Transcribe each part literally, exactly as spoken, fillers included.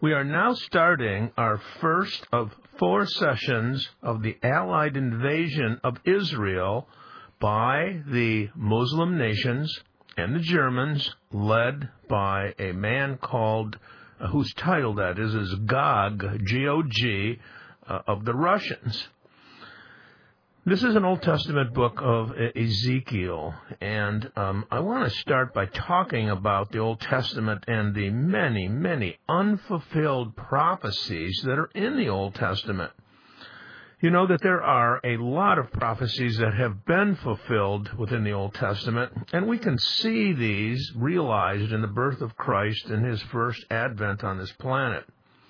We are now starting our first of four sessions of the Allied invasion of Israel by the Muslim nations and the Germans, led by a man called, uh, whose title that is, is Gog, G O G, uh, of the Russians. This is an Old Testament book of Ezekiel, and um, I want to start by talking about the Old Testament and the many, many unfulfilled prophecies that are in the Old Testament. You know that there are a lot of prophecies that have been fulfilled within the Old Testament, and we can see these realized in the birth of Christ and his first advent on this planet.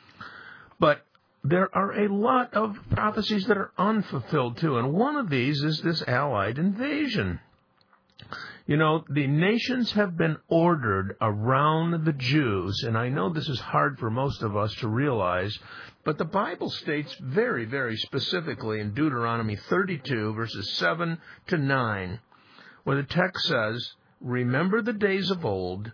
But there are a lot of prophecies that are unfulfilled, too, and one of these is this Allied invasion. You know, the nations have been ordered around the Jews, and I know this is hard for most of us to realize, but the Bible states very, very specifically in Deuteronomy thirty-two, verses seven to nine, where the text says, "Remember the days of old,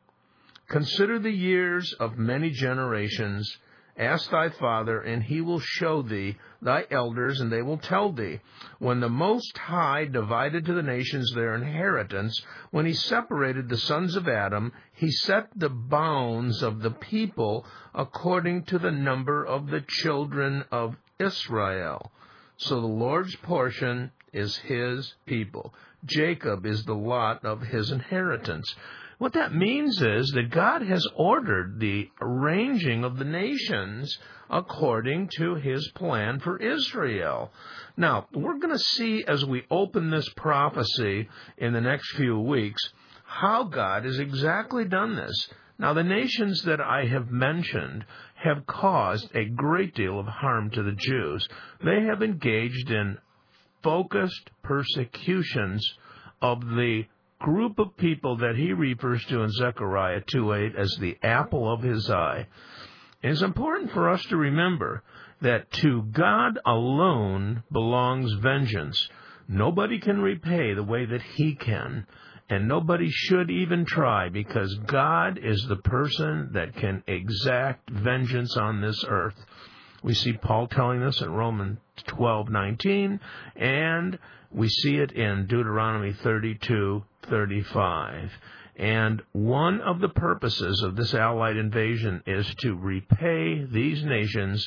consider the years of many generations. Ask thy father, and he will show thee, thy elders, and they will tell thee. When the Most High divided to the nations their inheritance, when he separated the sons of Adam, he set the bounds of the people according to the number of the children of Israel. So the Lord's portion is his people. Jacob is the lot of his inheritance." What that means is that God has ordered the arranging of the nations according to his plan for Israel. Now, we're going to see as we open this prophecy in the next few weeks how God has exactly done this. Now, the nations that I have mentioned have caused a great deal of harm to the Jews. They have engaged in focused persecutions of the group of people that he refers to in Zechariah two eight as the apple of his eye. It is important for us to remember that to God alone belongs vengeance. Nobody can repay the way that he can, and nobody should even try, because God is the person that can exact vengeance on this earth. We see Paul telling this in Romans twelve nineteen, and we see it in Deuteronomy thirty-two thirty-five. And one of the purposes of this Allied invasion is to repay these nations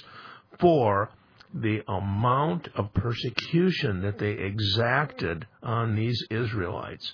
for the amount of persecution that they exacted on these Israelites.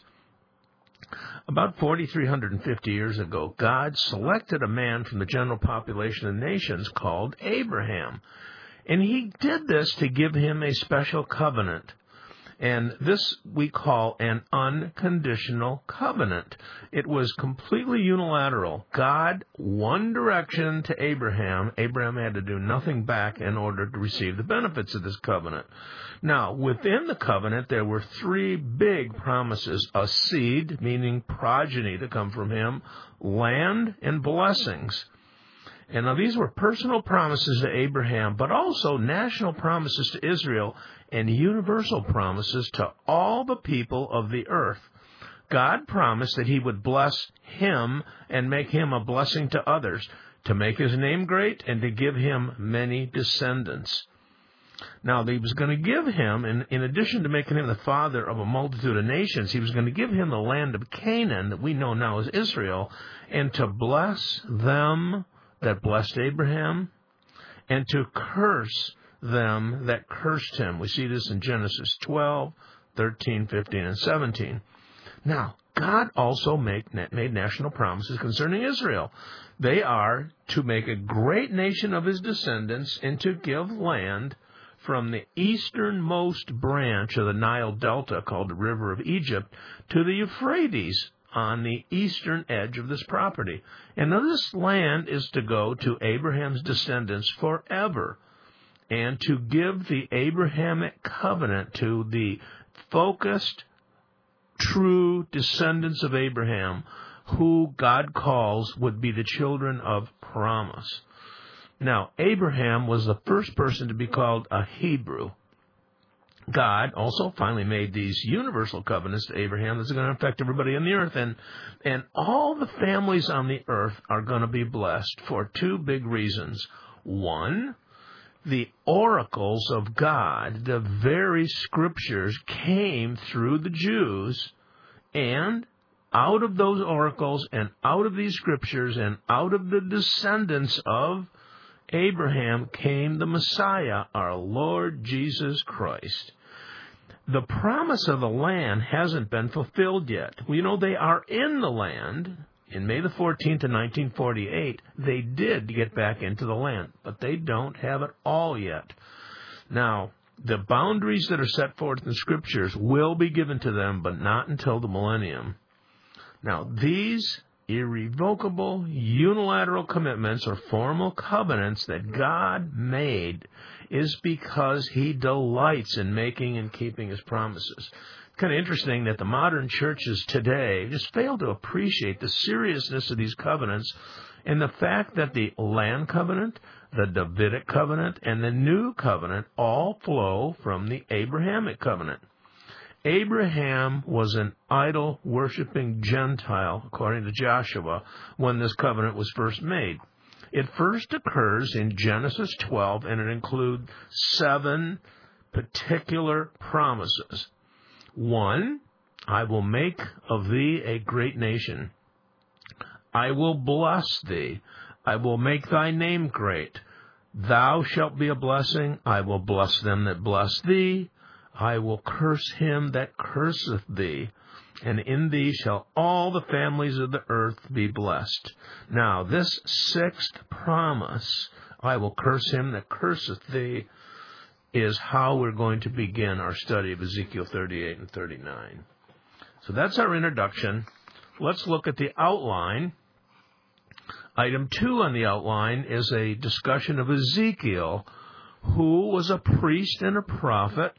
About four thousand three hundred fifty years ago, God selected a man from the general population of nations called Abraham. And he did this to give him a special covenant. And this we call an unconditional covenant. It was completely unilateral. God, one direction to Abraham. Abraham had to do nothing back in order to receive the benefits of this covenant. Now, within the covenant, there were three big promises: a seed, meaning progeny to come from him, land, and blessings. And now these were personal promises to Abraham, but also national promises to Israel and universal promises to all the people of the earth. God promised that he would bless him and make him a blessing to others, to make his name great and to give him many descendants. Now, he was going to give him, in, in addition to making him the father of a multitude of nations, he was going to give him the land of Canaan, that we know now as Israel, and to bless them that blessed Abraham, and to curse them that cursed him. We see this in Genesis twelve, thirteen, fifteen, and seventeen. Now, God also make, made national promises concerning Israel. They are to make a great nation of his descendants and to give land from the easternmost branch of the Nile Delta, called the River of Egypt, to the Euphrates, on the eastern edge of this property. And now this land is to go to Abraham's descendants forever, and to give the Abrahamic covenant to the focused, true descendants of Abraham, who God calls would be the children of promise. Now, Abraham was the first person to be called a Hebrew. God also finally made these universal covenants to Abraham that's going to affect everybody on the earth. And, and all the families on the earth are going to be blessed for two big reasons. One, the oracles of God, the very scriptures, came through the Jews, and out of those oracles and out of these scriptures and out of the descendants of Abraham came the Messiah, our Lord Jesus Christ. The promise of the land hasn't been fulfilled yet. Well, you know, they are in the land. In May the fourteenth of nineteen forty-eight, they did get back into the land, but they don't have it all yet. Now, the boundaries that are set forth in the Scriptures will be given to them, but not until the millennium. Now, these irrevocable, unilateral commitments or formal covenants that God made is because He delights in making and keeping His promises. Kind of interesting that the modern churches today just fail to appreciate the seriousness of these covenants and the fact that the land covenant, the Davidic covenant, and the new covenant all flow from the Abrahamic covenant. Abraham was an idol-worshiping Gentile, according to Joshua, when this covenant was first made. It first occurs in Genesis twelve, and it includes seven particular promises. One, I will make of thee a great nation. I will bless thee. I will make thy name great. Thou shalt be a blessing. I will bless them that bless thee. I will curse him that curseth thee, and in thee shall all the families of the earth be blessed. Now, this sixth promise, I will curse him that curseth thee, is how we're going to begin our study of Ezekiel thirty-eight and thirty-nine. So that's our introduction. Let's look at the outline. Item two on the outline is a discussion of Ezekiel, who was a priest and a prophet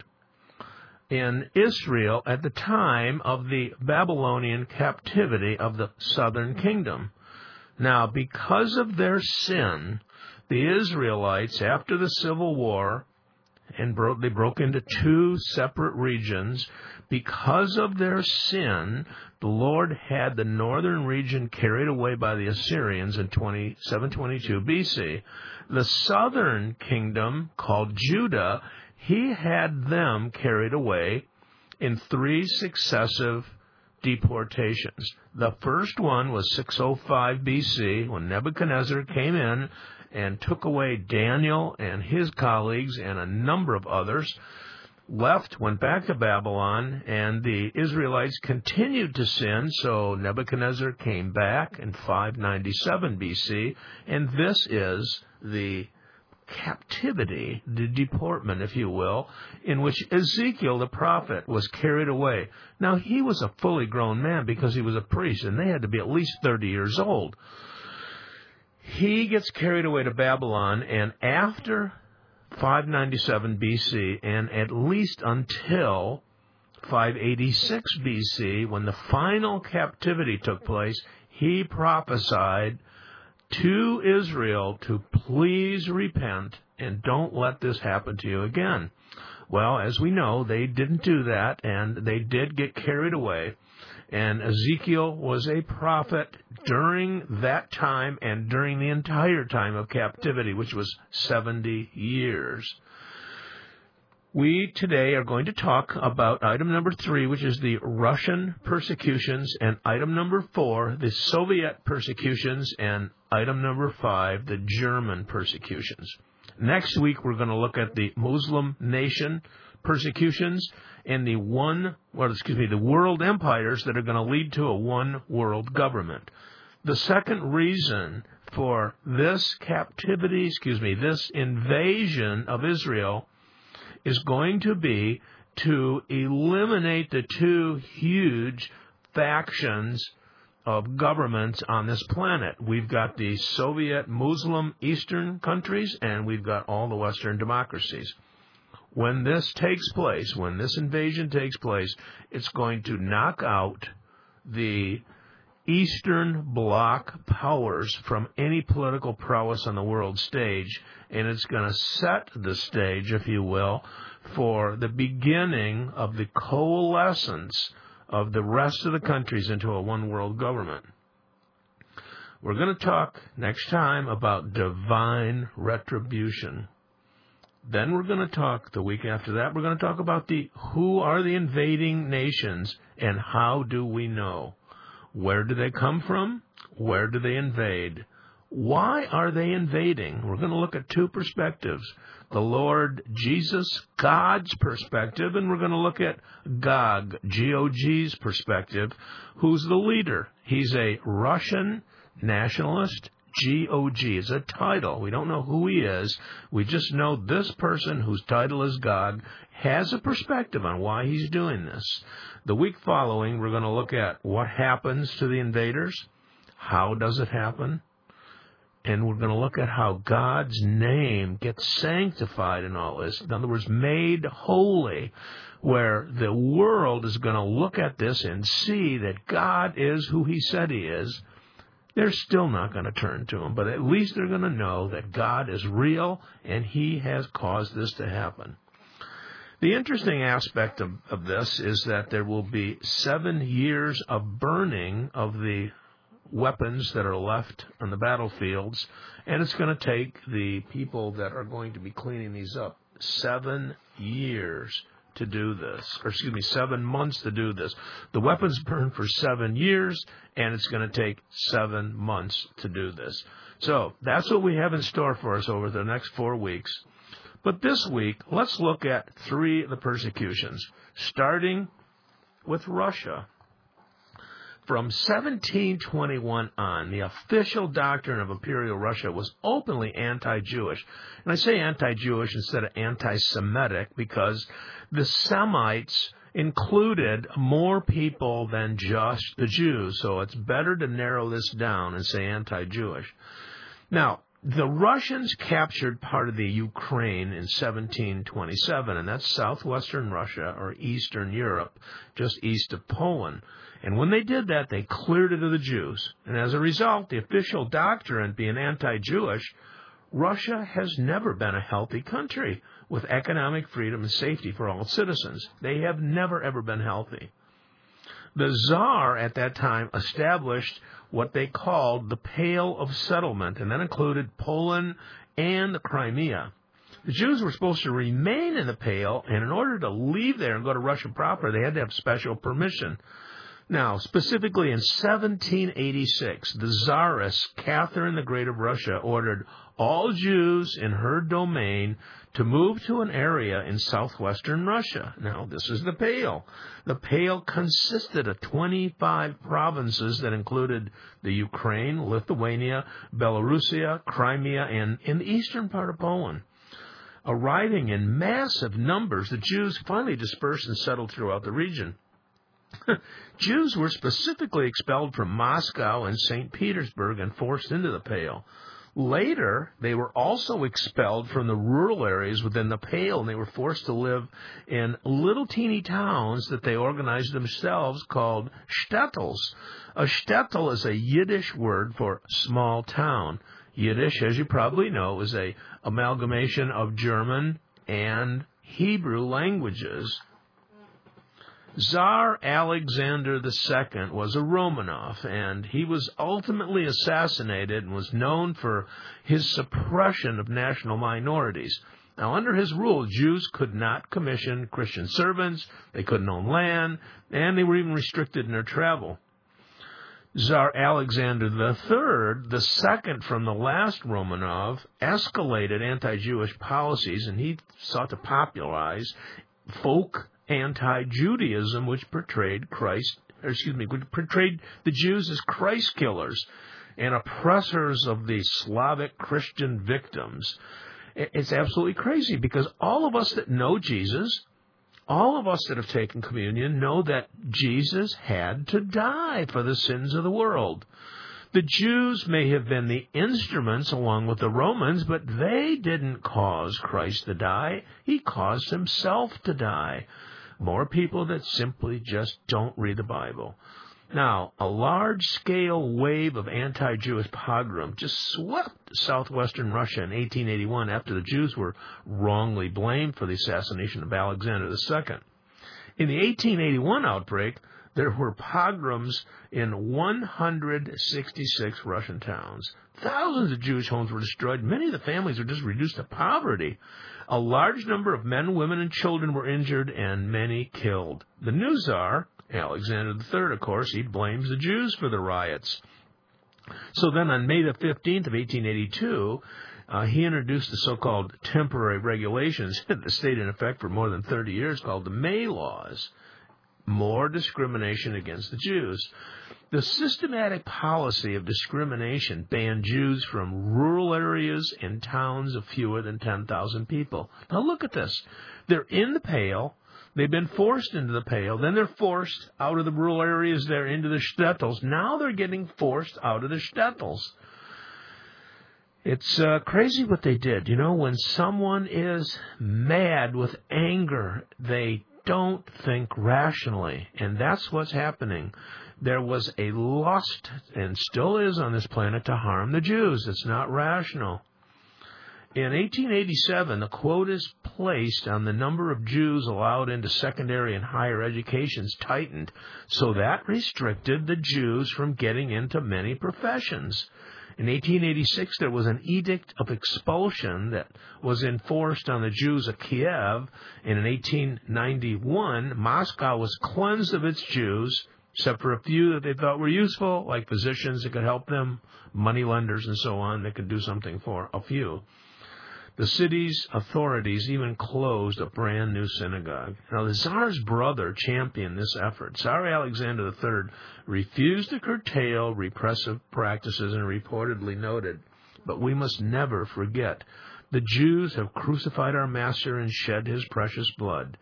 in Israel at the time of the Babylonian captivity of the southern kingdom. Now, because of their sin, the Israelites, after the Civil War, and broke, they broke into two separate regions. Because of their sin, the Lord had the northern region carried away by the Assyrians in seven twenty-two B C. The southern kingdom, called Judah, He had them carried away in three successive deportations. The first one was six oh five B C, when Nebuchadnezzar came in and took away Daniel and his colleagues and a number of others, left, went back to Babylon, and the Israelites continued to sin, so Nebuchadnezzar came back in five ninety-seven B C, and this is the captivity, the deportment, if you will, in which Ezekiel the prophet was carried away. Now, he was a fully grown man because he was a priest, and they had to be at least thirty years old. He gets carried away to Babylon, and after five ninety-seven B C, and at least until five eighty-six B C, when the final captivity took place, he prophesied to Israel to please repent and don't let this happen to you again. Well, as we know, they didn't do that, and they did get carried away. And Ezekiel was a prophet during that time and during the entire time of captivity, which was seventy years. We today are going to talk about item number three, which is the Russian persecutions, and item number four, the Soviet persecutions, and item number five, the German persecutions. Next week, we're going to look at the Muslim nation persecutions and the one, well, excuse me, the world empires that are going to lead to a one world government. The second reason for this captivity, excuse me, this invasion of Israel is going to be to eliminate the two huge factions of governments on this planet. We've got the Soviet Muslim Eastern countries, and we've got all the Western democracies. When this takes place, when this invasion takes place, it's going to knock out the Eastern Bloc powers from any political prowess on the world stage, and it's going to set the stage, if you will, for the beginning of the coalescence of the rest of the countries into a one-world government. We're going to talk next time about divine retribution. Then we're going to talk, the week after that, we're going to talk about the who are the invading nations and how do we know? Where do they come from? Where do they invade? Why are they invading? We're going to look at two perspectives. The Lord Jesus, God's perspective, and we're going to look at Gog, G O G's perspective, who's the leader. He's a Russian nationalist. G O G is a title. We don't know who he is. We just know this person whose title is Gog has a perspective on why he's doing this. The week following, we're going to look at what happens to the invaders, how does it happen, and we're going to look at how God's name gets sanctified in all this. In other words, made holy, where the world is going to look at this and see that God is who he said he is. They're still not going to turn to him, but at least they're going to know that God is real and he has caused this to happen. The interesting aspect of, of this is that there will be seven years of burning of the weapons that are left on the battlefields, and it's going to take the people that are going to be cleaning these up seven years to do this, or excuse me, seven months to do this. The weapons burn for seven years, and it's going to take seven months to do this. So that's what we have in store for us over the next four weeks. But this week, let's look at three of the persecutions, starting with Russia. From seventeen twenty-one on, the official doctrine of Imperial Russia was openly anti-Jewish. And I say anti-Jewish instead of anti-Semitic because the Semites included more people than just the Jews. So it's better to narrow this down and say anti-Jewish. Now, the Russians captured part of the Ukraine in seventeen twenty-seven, and that's southwestern Russia or eastern Europe, just east of Poland. And when they did that, they cleared it of the Jews. And as a result, the official doctrine being anti-Jewish, Russia has never been a healthy country with economic freedom and safety for all citizens. They have never, ever been healthy. The Tsar at that time established what they called the Pale of Settlement, and that included Poland and the Crimea. The Jews were supposed to remain in the Pale, and in order to leave there and go to Russia proper, they had to have special permission. Now, specifically in seventeen eighty-six, the Tsaress, Catherine the Great of Russia, ordered all Jews in her domain to move to an area in southwestern Russia. Now, this is the Pale. The Pale consisted of twenty-five provinces that included the Ukraine, Lithuania, Belarusia, Crimea, and in the eastern part of Poland. Arriving in massive numbers, the Jews finally dispersed and settled throughout the region. Jews were specifically expelled from Moscow and Saint Petersburg and forced into the Pale. Later, they were also expelled from the rural areas within the Pale, and they were forced to live in little teeny towns that they organized themselves called shtetls. A shtetl is a Yiddish word for small town. Yiddish, as you probably know, is a amalgamation of German and Hebrew languages. Tsar Alexander the Second was a Romanov, and he was ultimately assassinated and was known for his suppression of national minorities. Now, under his rule, Jews could not commission Christian servants, they couldn't own land, and they were even restricted in their travel. Tsar Alexander the Third, the second from the last Romanov, escalated anti-Jewish policies, and he sought to popularize folk anti-Judaism, which portrayed Christ, or excuse me, which portrayed the Jews as Christ killers and oppressors of the Slavic Christian victims. It's absolutely crazy because all of us that know Jesus, all of us that have taken communion, know that Jesus had to die for the sins of the world. The Jews may have been the instruments along with the Romans, but they didn't cause Christ to die. He caused himself to die. More people that simply just don't read the Bible. Now, a large-scale wave of anti-Jewish pogrom just swept southwestern Russia in eighteen eighty-one after the Jews were wrongly blamed for the assassination of Alexander the Second. In the eighteen eighty-one outbreak, there were pogroms in one hundred sixty-six Russian towns. Thousands of Jewish homes were destroyed. Many of the families were just reduced to poverty. A large number of men, women, and children were injured, and many killed. The new Tsar, Alexander the Third, of course, he blames the Jews for the riots. So then on May the fifteenth of eighteen eighty-two, uh, he introduced the so-called temporary regulations that stayed in effect for more than thirty years called the May Laws. More discrimination against the Jews. The systematic policy of discrimination banned Jews from rural areas and towns of fewer than ten thousand people. Now look at this. They're in the Pale. They've been forced into the Pale. Then they're forced out of the rural areas there into the shtetls. Now they're getting forced out of the shtetls. It's uh, crazy what they did. You know, when someone is mad with anger, they don't think rationally, and that's what's happening. There was a lust, and still is on this planet, to harm the Jews. It's not rational. In eighteen eighty-seven, the quotas placed on the number of Jews allowed into secondary and higher educations tightened, so that restricted the Jews from getting into many professions. In eighteen eighty-six, there was an edict of expulsion that was enforced on the Jews of Kiev. And in eighteen ninety-one, Moscow was cleansed of its Jews, except for a few that they thought were useful, like physicians that could help them, moneylenders and so on, that could do something for a few. The city's authorities even closed a brand new synagogue. Now, the Tsar's brother championed this effort. Tsar Alexander the Third refused to curtail repressive practices and reportedly noted, "But we must never forget, the Jews have crucified our master and shed his precious blood."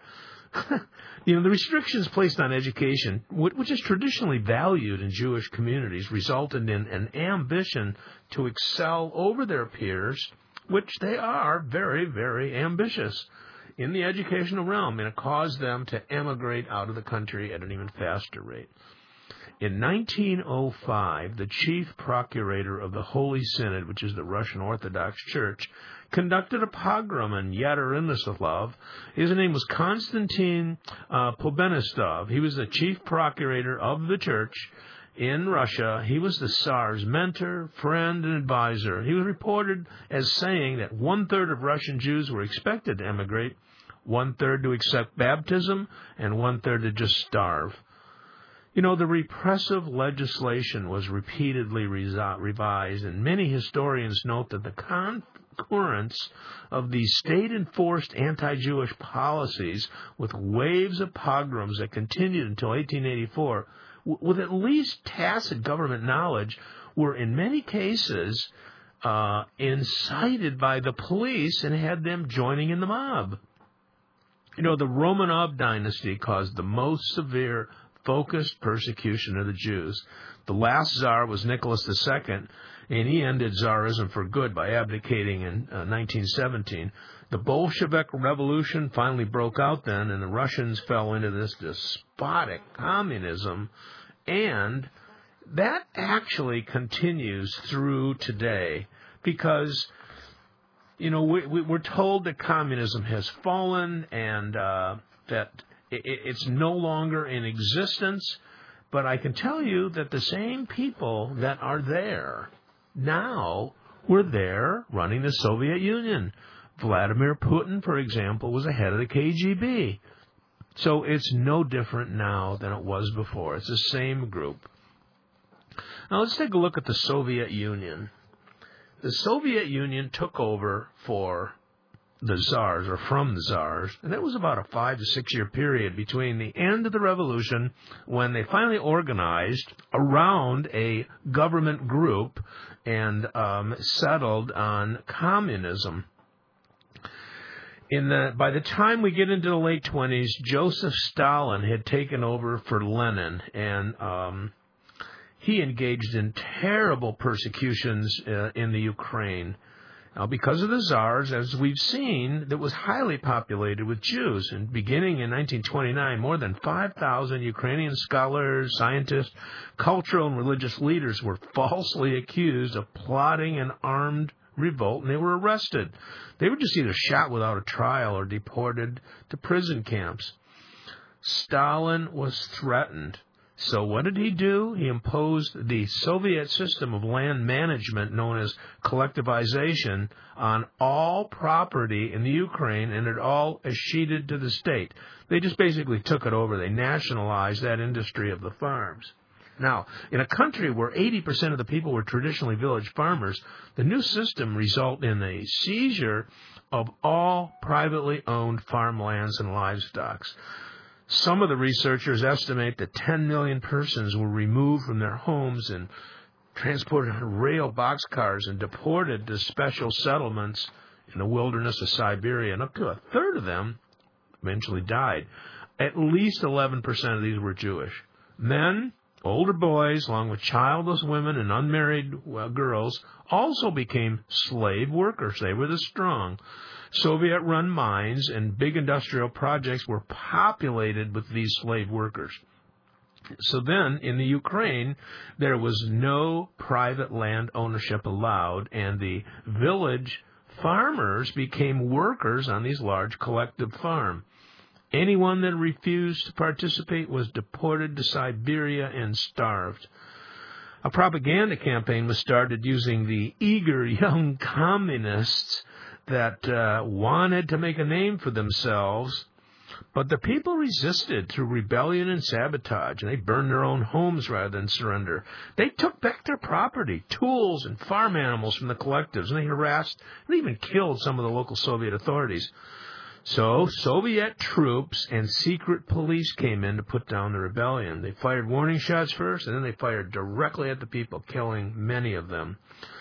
You know, the restrictions placed on education, which is traditionally valued in Jewish communities, resulted in an ambition to excel over their peers, which they are very, very ambitious in the educational realm, and it caused them to emigrate out of the country at an even faster rate. In nineteen oh five, the chief procurator of the Holy Synod, which is the Russian Orthodox Church, conducted a pogrom in Yekaterinslav. His name was Konstantin uh, Pobenistov. He was the chief procurator of the church in Russia. He was the Tsar's mentor, friend, and advisor. He was reported as saying that one-third of Russian Jews were expected to emigrate, one-third to accept baptism, and one-third to just starve. You know, the repressive legislation was repeatedly revised, and many historians note that the concurrence of these state-enforced anti-Jewish policies with waves of pogroms that continued until eighteen eighty-four, with at least tacit government knowledge, were in many cases uh, incited by the police and had them joining in the mob. You know, the Romanov dynasty caused the most severe focused persecution of the Jews. The last Tsar was Nicholas the Second, and he ended Tsarism for good by abdicating in uh, nineteen seventeen. The Bolshevik Revolution finally broke out then, and the Russians fell into this despotic communism, and that actually continues through today because, you know, we, we, we're told that communism has fallen and uh, that it, it's no longer in existence, but I can tell you that the same people that are there now were there running the Soviet Union. Vladimir Putin, for example, was the head of the K G B. So it's no different now than it was before. It's the same group. Now let's take a look at the Soviet Union. The Soviet Union took over for the Tsars, or from the Tsars, and that was about a five to six year period between the end of the revolution, when they finally organized around a government group and um, settled on communism. In the, by the time we get into the late twenties, Joseph Stalin had taken over for Lenin, and um, he engaged in terrible persecutions uh, in the Ukraine. Now, because of the Tsars, as we've seen, that was highly populated with Jews. And beginning in nineteen twenty-nine, more than five thousand Ukrainian scholars, scientists, cultural and religious leaders were falsely accused of plotting an armed revolt, and they were arrested. They were just either shot without a trial or deported to prison camps. Stalin was threatened. So what did he do? He imposed the Soviet system of land management known as collectivization on all property in the Ukraine, and it all escheated to the state. They just basically took it over. They nationalized that industry of the farms. Now, in a country where eighty percent of the people were traditionally village farmers, the new system resulted in a seizure of all privately owned farmlands and livestock. Some of the researchers estimate that ten million persons were removed from their homes and transported on rail boxcars and deported to special settlements in the wilderness of Siberia, and up to a third of them eventually died. At least eleven percent of these were Jewish. Men, older boys, along with childless women and unmarried well, girls, also became slave workers. They were the strong. Soviet-run mines and big industrial projects were populated with these slave workers. So then, in the Ukraine, there was no private land ownership allowed, and the village farmers became workers on these large collective farms. Anyone that refused to participate was deported to Siberia and starved. A propaganda campaign was started using the eager young communists that uh, wanted to make a name for themselves, but the people resisted through rebellion and sabotage, and they burned their own homes rather than surrender. They took back their property, tools, and farm animals from the collectives, and they harassed and even killed some of the local Soviet authorities. So Soviet troops and secret police came in to put down the rebellion. They fired warning shots first, and then they fired directly at the people, killing many of them.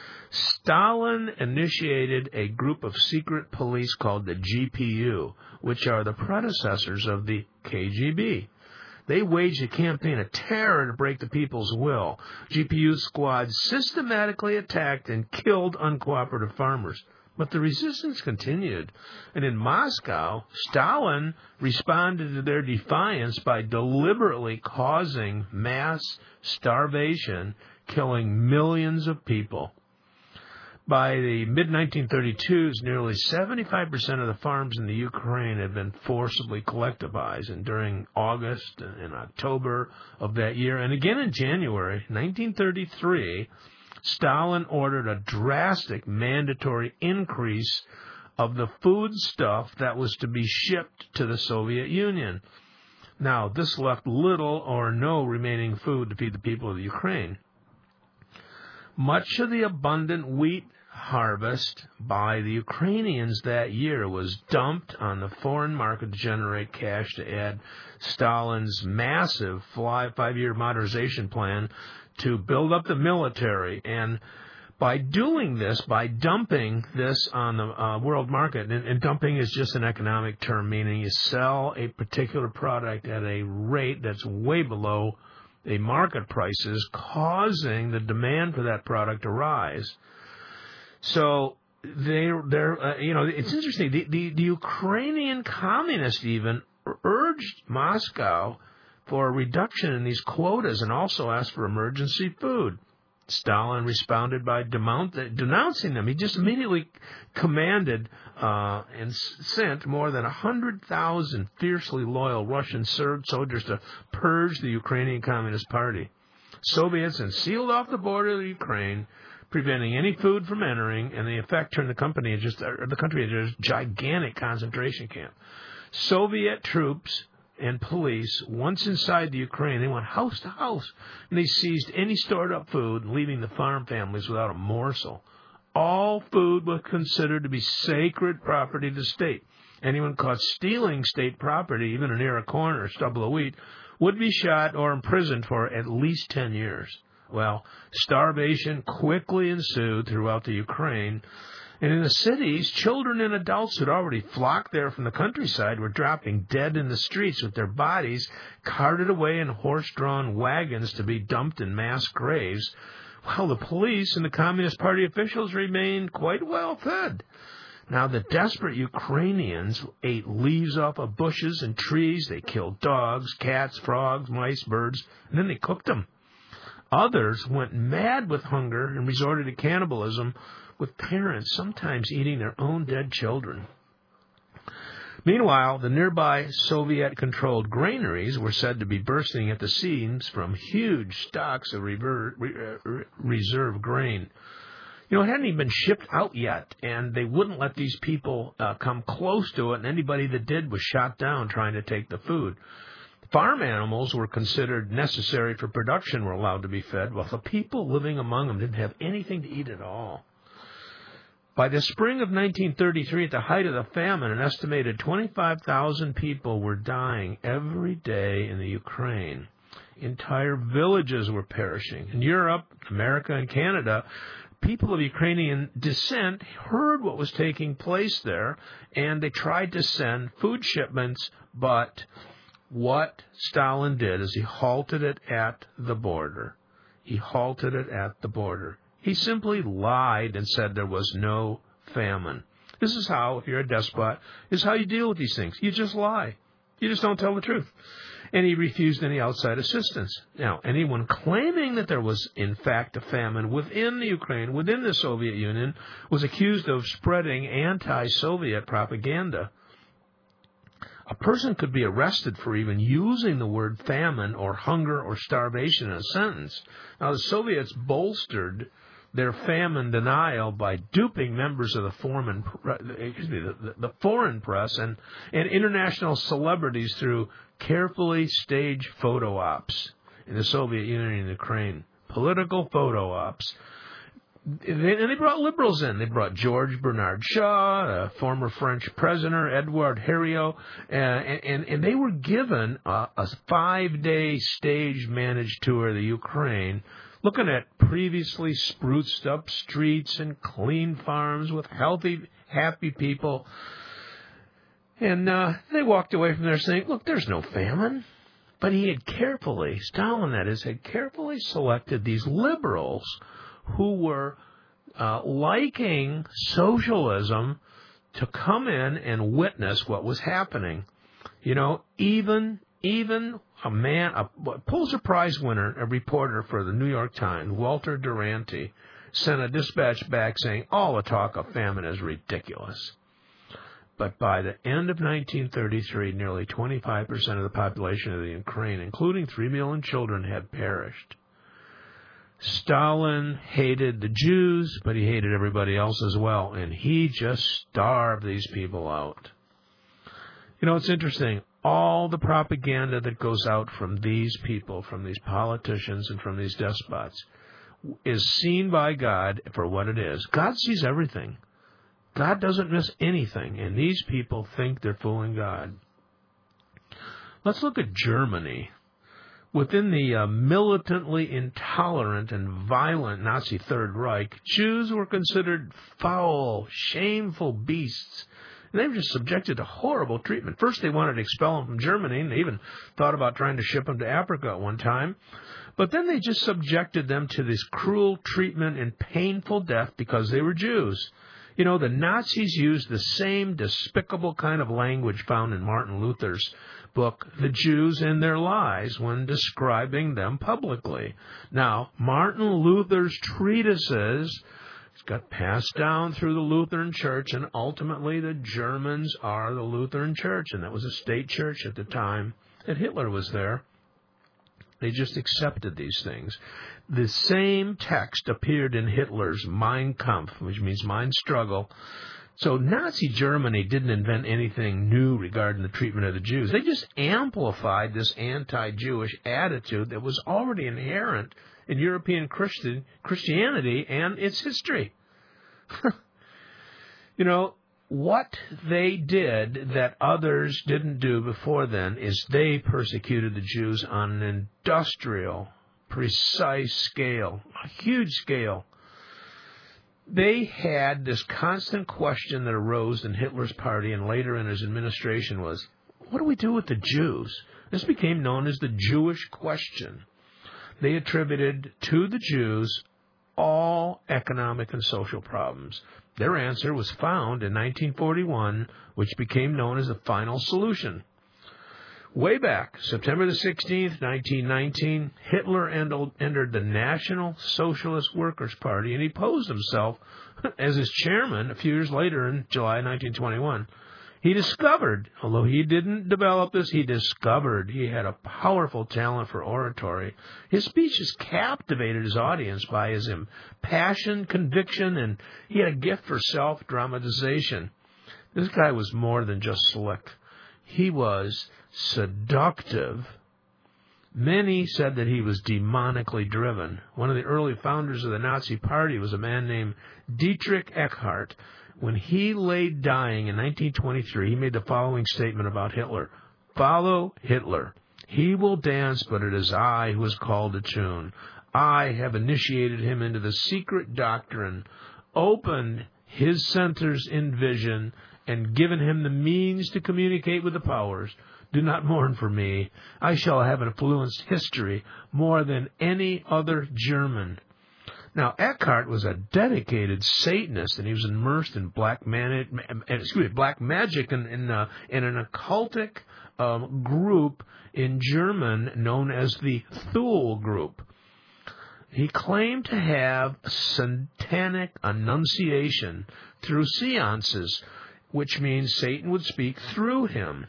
Stalin initiated a group of secret police called the G P U, which are the predecessors of the K G B. They waged a campaign of terror to break the people's will. G P U squads systematically attacked and killed uncooperative farmers. But the resistance continued, and in Moscow, Stalin responded to their defiance by deliberately causing mass starvation, killing millions of people. By the mid nineteen thirty-twos, nearly seventy-five percent of the farms in the Ukraine had been forcibly collectivized, and during August and October of that year, and again in January nineteen thirty-three, Stalin ordered a drastic mandatory increase of the foodstuff that was to be shipped to the Soviet Union. Now, this left little or no remaining food to feed the people of the Ukraine. Much of the abundant wheat harvest by the Ukrainians that year was dumped on the foreign market to generate cash to add Stalin's massive five-year modernization plan to build up the military. And by doing this, by dumping this on the uh, world market, and, and dumping is just an economic term, meaning you sell a particular product at a rate that's way below a market prices, causing the demand for that product to rise. So they're, they're uh, you know, it's interesting. The, the, the Ukrainian communists even urged Moscow for a reduction in these quotas and also asked for emergency food. Stalin responded by denouncing them. He just immediately commanded uh, and sent more than one hundred thousand fiercely loyal Russian soldiers to purge the Ukrainian Communist Party. Soviets then sealed off the border of the Ukraine, preventing any food from entering, and the effect turned the company into just uh, the country into a gigantic concentration camp. Soviet troops and police, once inside the Ukraine, they went house to house, and they seized any stored-up food, leaving the farm families without a morsel. All food was considered to be sacred property of the state. Anyone caught stealing state property, even an ear of corn or a stubble of wheat, would be shot or imprisoned for at least ten years. Well, starvation quickly ensued throughout the Ukraine, and in the cities, children and adults who had already flocked there from the countryside were dropping dead in the streets with their bodies carted away in horse-drawn wagons to be dumped in mass graves, while the police and the Communist Party officials remained quite well fed. Now, the desperate Ukrainians ate leaves off of bushes and trees. They killed dogs, cats, frogs, mice, birds, and then they cooked them. Others went mad with hunger and resorted to cannibalism, with parents sometimes eating their own dead children. Meanwhile, the nearby Soviet-controlled granaries were said to be bursting at the seams from huge stocks of rever- re- reserve grain. You know, it hadn't even been shipped out yet, and they wouldn't let these people uh, come close to it, and anybody that did was shot down trying to take the food. Farm animals were considered necessary for production, were allowed to be fed, while the people living among them didn't have anything to eat at all. By the spring of nineteen thirty-three, at the height of the famine, an estimated twenty-five thousand people were dying every day in the Ukraine. Entire villages were perishing. In Europe, America, and Canada, people of Ukrainian descent heard what was taking place there, and they tried to send food shipments, but what Stalin did is he halted it at the border. He halted it at the border. He simply lied and said there was no famine. This is how, if you're a despot, this is how you deal with these things. You just lie. You just don't tell the truth. And he refused any outside assistance. Now, anyone claiming that there was, in fact, a famine within the Ukraine, within the Soviet Union, was accused of spreading anti-Soviet propaganda. A person could be arrested for even using the word famine or hunger or starvation in a sentence. Now, the Soviets bolstered their famine denial by duping members of the foreign, excuse me, the, the foreign press and, and international celebrities through carefully staged photo ops in the Soviet Union and Ukraine. Political photo ops. And they brought liberals in. They brought George Bernard Shaw, a former French president, Edouard Herriot, uh, and, and, and they were given a, a five-day stage-managed tour of the Ukraine, looking at previously spruced up streets and clean farms with healthy, happy people. And uh, they walked away from there saying, look, there's no famine. But he had carefully, Stalin that is, had carefully selected these liberals who were uh, liking socialism to come in and witness what was happening. You know, even even a man, a Pulitzer Prize winner, a reporter for the New York Times, Walter Duranty, sent a dispatch back saying, all the talk of famine is ridiculous. But by the end of nineteen thirty-three, nearly twenty-five percent of the population of the Ukraine, including three million children, had perished. Stalin hated the Jews, but he hated everybody else as well, and he just starved these people out. You know, it's interesting. All the propaganda that goes out from these people, from these politicians and from these despots, is seen by God for what it is. God sees everything. God doesn't miss anything, and these people think they're fooling God. Let's look at Germany. Within the uh, militantly intolerant and violent Nazi Third Reich, Jews were considered foul, shameful beasts. And they were just subjected to horrible treatment. First, they wanted to expel them from Germany, and they even thought about trying to ship them to Africa at one time. But then they just subjected them to this cruel treatment and painful death because they were Jews. You know, the Nazis used the same despicable kind of language found in Martin Luther's book, The Jews and Their Lies, when describing them publicly. Now, Martin Luther's treatises got passed down through the Lutheran Church, and ultimately the Germans are the Lutheran Church, and that was a state church at the time that Hitler was there. They just accepted these things. The same text appeared in Hitler's Mein Kampf, which means mind struggle. So Nazi Germany didn't invent anything new regarding the treatment of the Jews. They just amplified this anti-Jewish attitude that was already inherent in European Christian, Christianity and its history. You know, what they did that others didn't do before then is they persecuted the Jews on an industrial, precise scale, a huge scale. They had this constant question that arose in Hitler's party and later in his administration was, what do we do with the Jews? This became known as the Jewish question. They attributed to the Jews all economic and social problems. Their answer was found in nineteen forty-one, which became known as the final solution. Way back, September the sixteenth, nineteen nineteen, Hitler entered the National Socialist Workers' Party, and he posed himself as its chairman a few years later in July nineteen twenty-one. He discovered, although he didn't develop this, he discovered he had a powerful talent for oratory. His speeches captivated his audience by his impassioned conviction, and he had a gift for self-dramatization. This guy was more than just slick. He was seductive. Many said that he was demonically driven. One of the early founders of the Nazi Party was a man named Dietrich Eckart. When he lay dying in nineteen twenty-three, he made the following statement about Hitler. Follow Hitler. He will dance, but it is I who is called to tune. I have initiated him into the secret doctrine, opened his centers in vision, and given him the means to communicate with the powers. Do not mourn for me. I shall have influenced history more than any other German. Now, Eckhart was a dedicated Satanist, and he was immersed in black, mani- excuse me, black magic and in, in, uh, in an occultic um, group in German known as the Thule Group. He claimed to have satanic annunciation through seances, which means Satan would speak through him.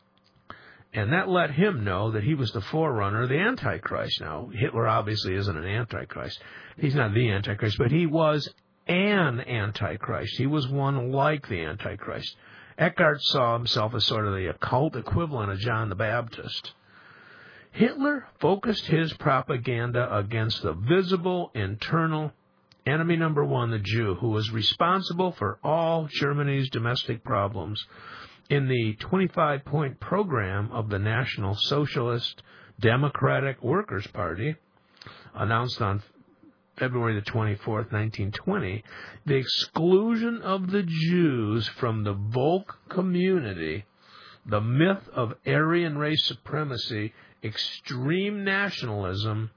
And that let him know that he was the forerunner of the Antichrist. Now, Hitler obviously isn't an Antichrist. He's not the Antichrist, but he was an Antichrist. He was one like the Antichrist. Eckhart saw himself as sort of the occult equivalent of John the Baptist. Hitler focused his propaganda against the visible, internal enemy number one, the Jew, who was responsible for all Germany's domestic problems. In the twenty-five point program of the National Socialist Democratic Workers' Party, announced on February the twenty-fourth, nineteen twenty, the exclusion of the Jews from the Volk community, the myth of Aryan race supremacy, extreme nationalism,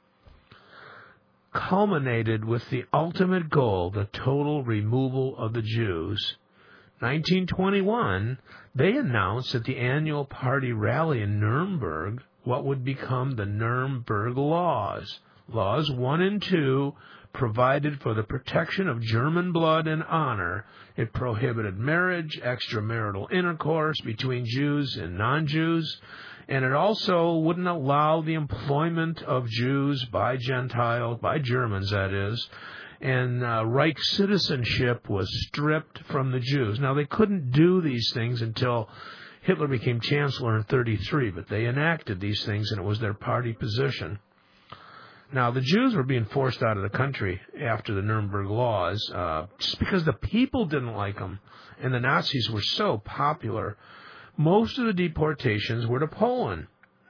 culminated with the ultimate goal, the total removal of the Jews. nineteen twenty-one, they announced at the annual party rally in Nuremberg what would become the Nuremberg Laws. Laws one and two provided for the protection of German blood and honor. It prohibited marriage, extramarital intercourse between Jews and non-Jews, and it also wouldn't allow the employment of Jews by Gentiles, by Germans that is, and uh, Reich citizenship was stripped from the Jews. Now, they couldn't do these things until Hitler became chancellor in thirty-three, but they enacted these things, and it was their party position. Now, the Jews were being forced out of the country after the Nuremberg Laws uh, just because the people didn't like them, and the Nazis were so popular. Most of the deportations were to Poland.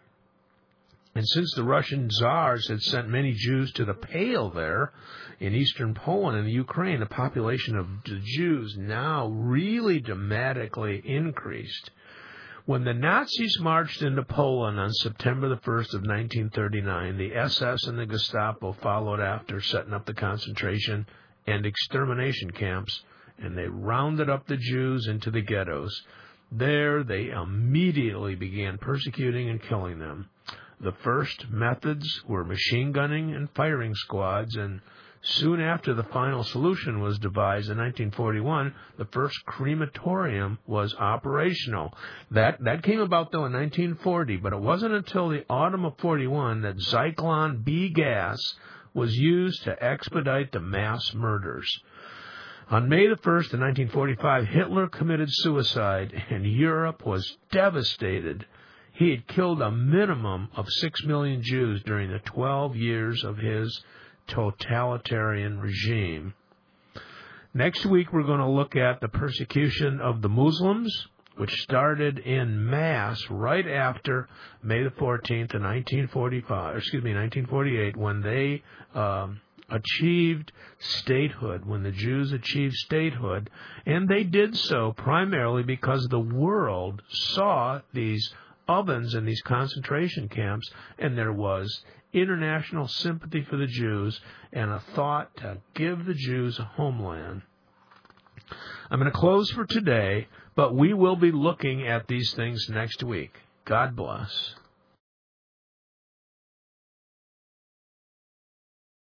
And since the Russian Tsars had sent many Jews to the Pale there in eastern Poland and the Ukraine, the population of the Jews now really dramatically increased. When the Nazis marched into Poland on September the first of nineteen thirty-nine, the S S and the Gestapo followed after, setting up the concentration and extermination camps, and they rounded up the Jews into the ghettos. There, they immediately began persecuting and killing them. The first methods were machine gunning and firing squads, and soon after the final solution was devised in nineteen forty-one, the first crematorium was operational. That that came about, though, in nineteen forty, but it wasn't until the autumn of forty-one that Zyklon B gas was used to expedite the mass murders. On May the first of nineteen forty-five, Hitler committed suicide, and Europe was devastated. He had killed a minimum of six million Jews during the twelve years of his totalitarian regime. Next week, we're going to look at the persecution of the Muslims, which started in mass right after May the fourteenth of nineteen forty-five, excuse me, nineteen forty-eight, when they um, achieved statehood, when the Jews achieved statehood, and they did so primarily because the world saw these ovens in these concentration camps, and there was international sympathy for the Jews and a thought to give the Jews a homeland. I'm going to close for today, but we will be looking at these things next week. God bless.